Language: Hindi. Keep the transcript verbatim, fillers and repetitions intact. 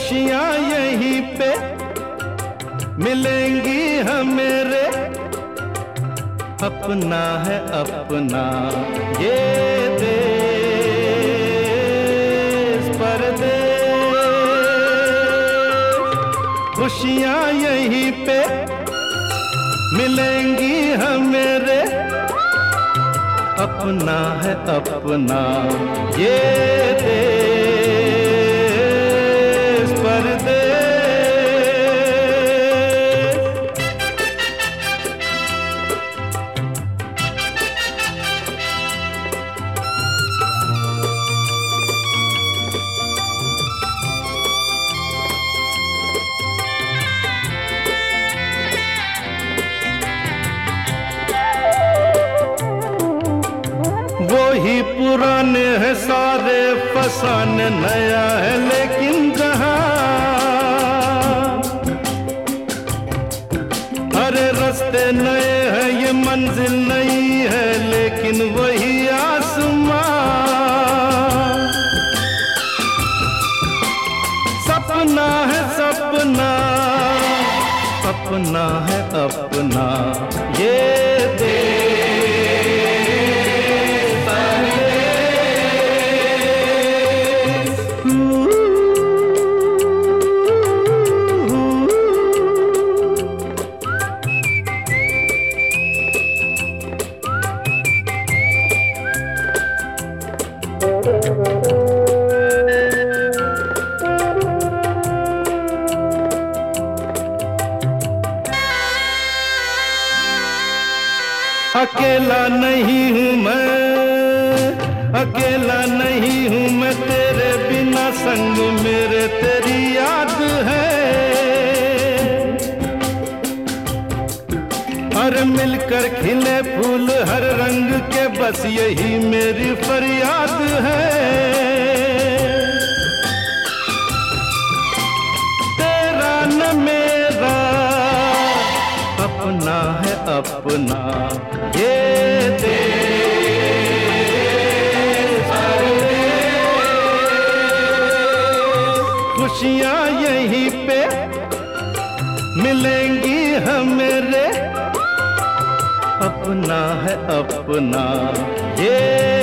खुशियाँ यहीं पे मिलेंगी हमें रे, अपना है अपना ये देश परदेश। खुशियाँ यहीं पे मिलेंगी हमें रे, अपना है अपना ये देश परदेश। वही पुराने हैं सारे फसाने, नया है लेकिन जहां हरे रास्ते नए हैं, ये मंजिल नई है लेकिन वही आसमां। सपना है सपना, अपना है अपना ये देश। अकेला नहीं हूँ मैं, अकेला नहीं हूँ मैं, तेरे बिना संग मेरे तेरी याद है। हर मिलकर खिले फूल हर रंग के, बस यही मेरी फरियाद है। तेरा न मेरा अपना है अपना ये देश। खुशियाँ यहीं पे मिलेंगी हमें रे, अपना है अपना ये